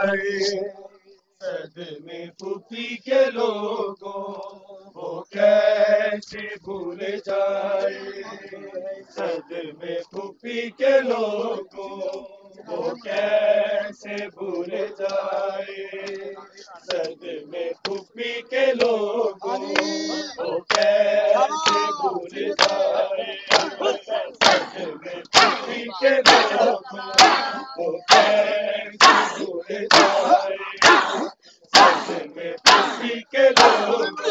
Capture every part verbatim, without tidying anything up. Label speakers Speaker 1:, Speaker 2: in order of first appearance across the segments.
Speaker 1: जाए। सदमे फूफी के लोगों वो कैसे भूल जाए। सदमे फूफी के लोगों वो कैसे भूल जाए। सदमे फूफी के लोगों वो कैसे भूल जाए। सदमे फूफी के लोगों वो कैसे भूल जाए। सदमे फूफी के लोगों वो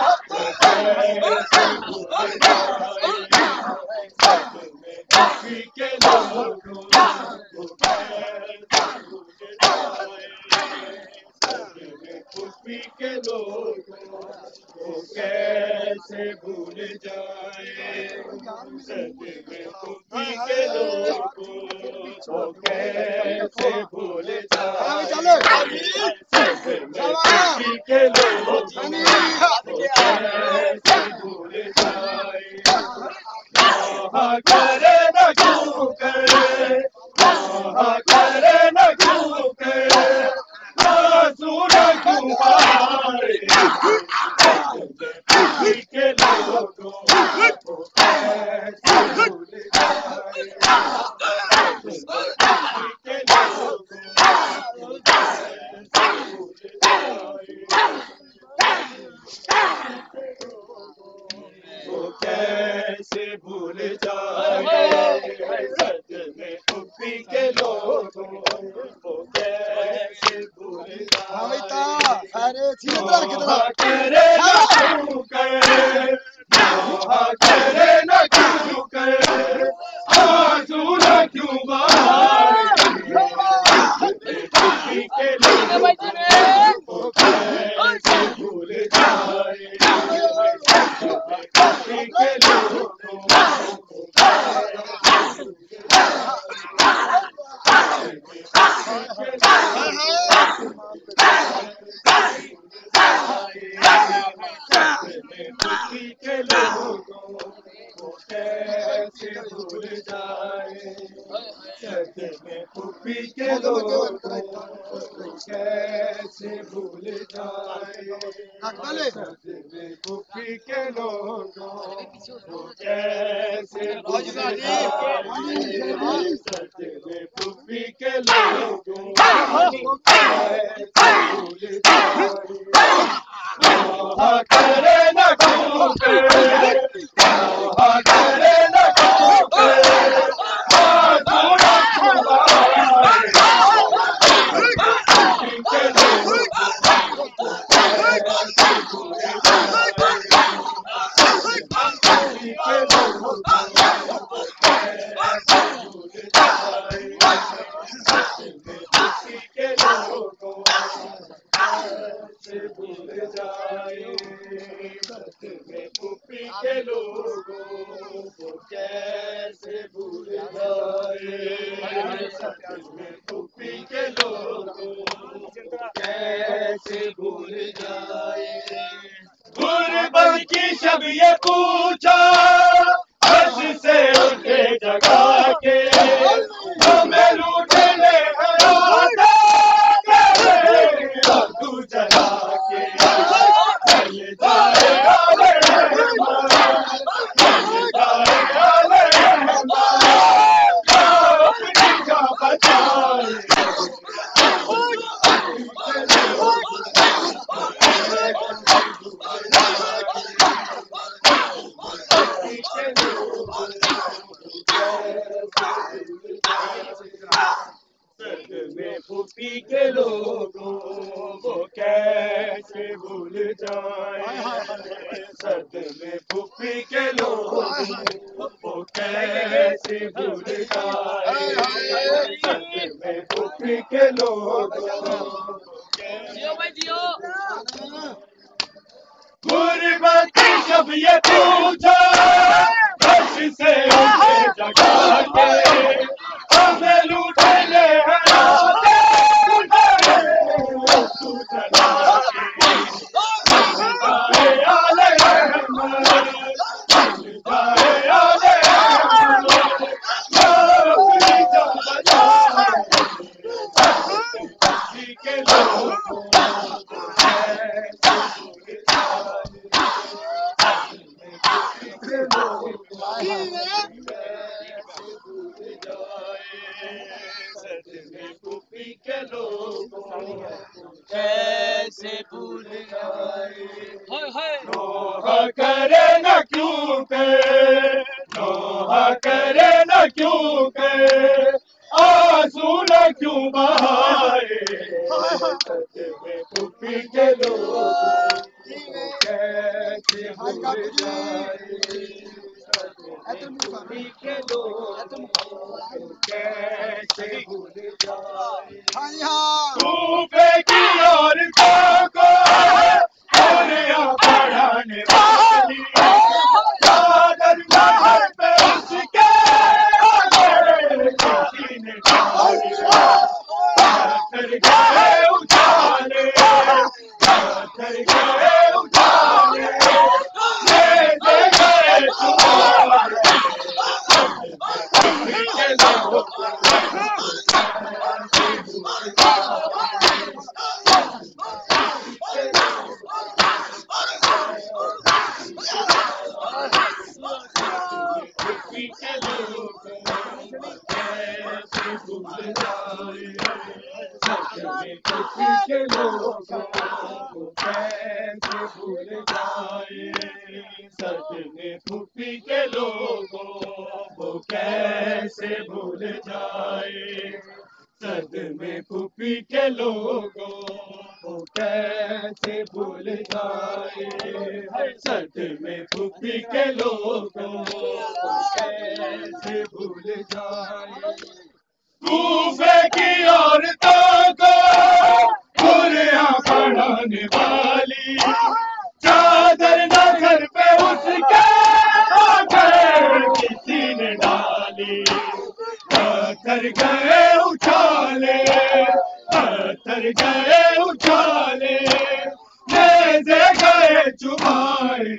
Speaker 1: कैसे भूल जाए। सदमे फूफी के लोगों वो कैसे भूल जाए। सदमे फूफी के लोगों वो कैसे भूल जाए। सदमे फूफी के लोगों वो कैसे भूल जाए। सदमे फूफी के लोगों वो कैसे भूल जाए। वहाँ करे न क्यों करे, वहाँ करे न क्यों करे, आंसू न क्यों बहाए। सदमे फूफी के लोगों वो कैसे भूल जाए। सदमे फूफी के लोगों वो कैसे भूल जाए। वो कैसे भूल जाए। सदमे फूफी के लोगों वो कैसे भूल जाए। वहाँ करे न क्यों करे, वहाँ करे न क्यों करे, आंसू न क्यों बहाए। सदमे फूफी के लोगों वो कैसे भूल जाए। सदमे फूफी के लोगों वो कैसे भूल जाए। सदमे फूफी के लोगों वो कैसे भूल जाए। सदमे फूफी के लोगों वो कैसे भूल जाए। सदमे फूफी के लोगों वो कैसे भूल जाए। सदमे फूफी के लोगों वो कैसे भूल जाए। वहाँ करे न क्यों करे, वहाँ करे न क्यों करे, आंसू न क्यों बहाए। फूफी के लोगों वो कैसे भूल जाए। फूफी के लोगों वो कैसे भूल जाए। सदमे फूफी के लोगों कैसे भूल जाए। सदमे फूफी के लोगों वो कैसे भूल जाए। सदमे फूफी के लोगों वो कैसे भूल जाए। गुरबत की शब ये पूछा हर्ष से उठे जगा के, हमें लूटने आते तू जला के। चल जाए आले रहमान, चल जाए आले रहमान, अपनी जान बचाए। सदमे फूफी के लोगों वो कैसे भूल जाए। सदमे फूफी के लोगों वो कैसे भूल जाए। सदमे फूफी के लोगों गुरबत की जब ये पूछा हर्ष से उसे जगा के, हमें लूटने हैं आते तू जला के। चल जाए आले रहमान, चल जाए आले रहमान, अपनी जान बचाए। फूफी के लोगों फूफी के लोगों कैसे भूल जाए। नोहा करे न क्यों करे, नोहा करे न क्यों करे, आंसू न क्यों बहाए। फूफी के लोगों कैसे भूल जाए। फूफी के लोगों कैसे भूल जाए। फूफे की औरतों को दुनिया पढ़ाने वाली, चादर महल पे उसके आगे किसी ने डाली। पत्थर गए उछाले, पत्थर गए उछाले, ले गए तुम्हारे के लोग। के लोगों को कैसे भूल जाए। सच में फूफी के लोगों को कैसे भूल जाए। सच में फूफी के लोगों को कैसे भूल जाए। सच में फूफी के लोगों को कैसे भूल जाए। फूफे की औरतों को दुनिया पढ़ाने वाली, चादर न घर पे उसके आगे किसी ने डाली। पत्थर गए उछाले, पत्थर गए उछाले, नेज़े गए चुभाए।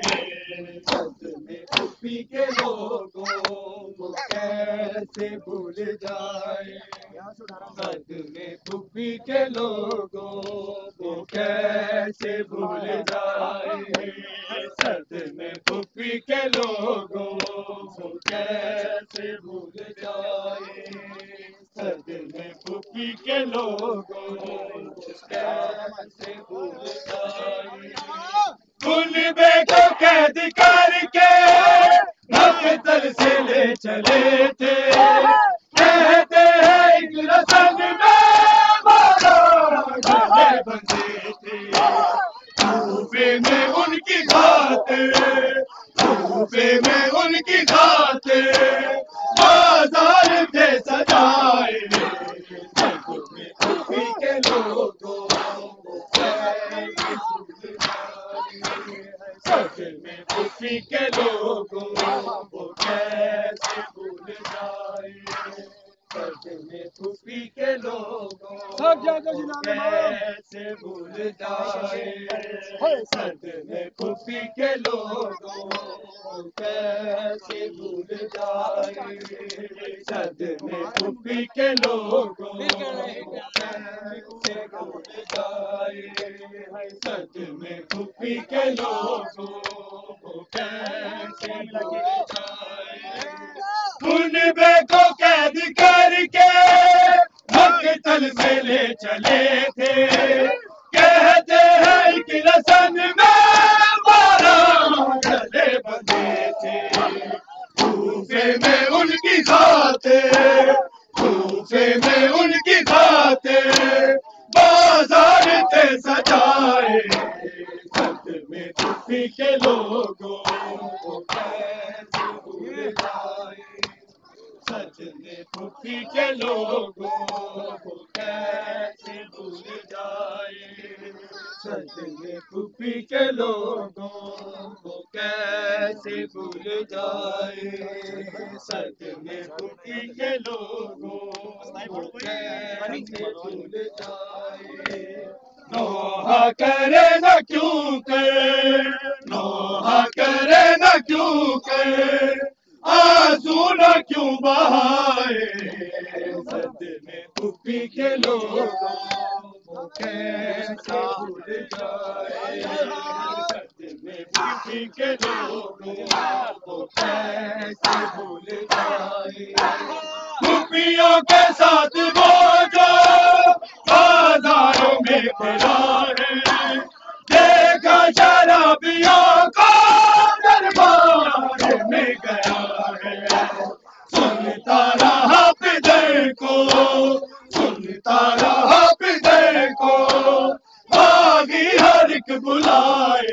Speaker 1: फूफी के लोगों को कैसे भूल जाए। सच में फूफी के लोगों को कैसे भूल जाए। सच में फूफी के लोगों को कैसे भूल जाए। सच में फूफी के लोगों को कैसे भूल जाए। कुनबे को कैद करके मकतल से ले चले थे। कहते हैं एक रस्म में मारा गले बंधे थे। फूफे में उनकी खातिर, फूफे में उनकी खातिर बाजार थे सजाए। फूफी के लोगों सच में फूफी के लोगों को कैसे भूल जाए। सच में फूफी के लोगों को कैसे भूल जाए। सच में फूफी के लोगों को कैसे भूल जाए। सच में फूफी के लोगों को कैसे भूल जाए। सच में फूफी के लोगों को कैसे भूल जाए। कुनबे को कैद करके मकतल में ले चले थे। कहते हैं कि रसन में मारा गले बंधे थे। फूफे में उनकी खातिर, फूफे में उनकी खातिर बाजार थे सजाए। सच में फूफी के लोगों को कैसे भूल जाए। सच में फूफी के लोगों को कैसे भूल जाए। सच में फूफी के लोगों को कैसे भूल जाए। सच में फूफी के लोगों को कैसे भूल जाए। नोहा करे न क्यों करे, नोहा करे न क्यों करे, आंसू न क्यों बहाए। सच में फूफी के लोगों को कैसे भूल जाए, सदमे बीवी के लोगों को कैसे भूल जाए। रूपियों के साथ वो जो बाजारों में फिरा है, देखा शराबियों को दरबार में गया है। सुनता रहा पिदर को, सुनता रहा पिदर को, भागी हर एक बुलाए।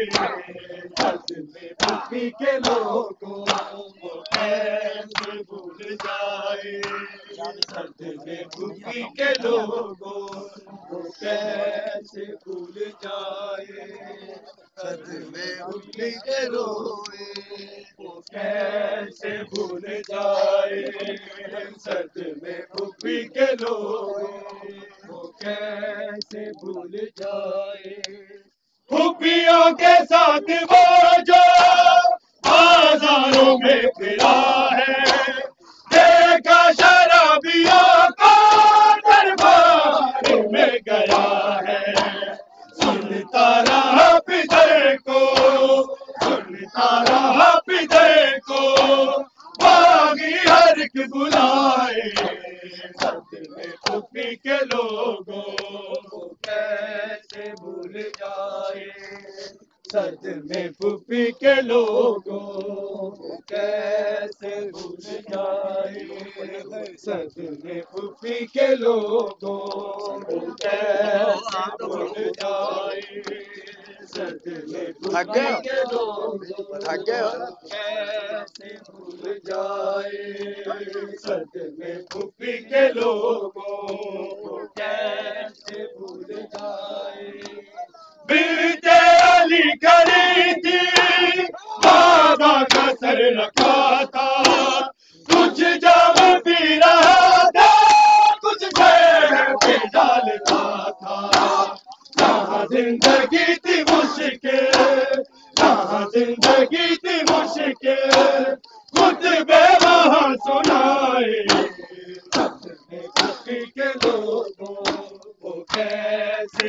Speaker 1: सदमे बीवी के लोगों को कैसे भूल जाए, सदमे बीवी के लोगों को कैसे भूल जाए। सदमे बीवी के लोगों को कैसे भूल जाए, सदमे बीवी के लोगों को कैसे भूल जाए। खुफियों के साथ वो जो बाजारों में फिरा है, देखा शराबियों को दरबार में गया है। सुनता रहा पिदर को, सुनता रहा पिदर को, भागी हर एक बुलाए। सदमे बीवी के लोगों को कैसे भूल जाए, सदमे बीवी के लोगों को कैसे भूल जाए। सदमे बीवी के लोगों को कैसे भूल जाए, सदमे बीवी के लोगों को कैसे भूल जाए। सदमे बीवी के लोगों को कैसे भूल जाए। बीते अली करी थी बाबा का सर रखा था, कुछ जाम पी रहा था, कुछ शहर पे डालता था। जहाँ जिंदगी थी मुश्किल, जहाँ जिंदगी थी मुश्किल, खुद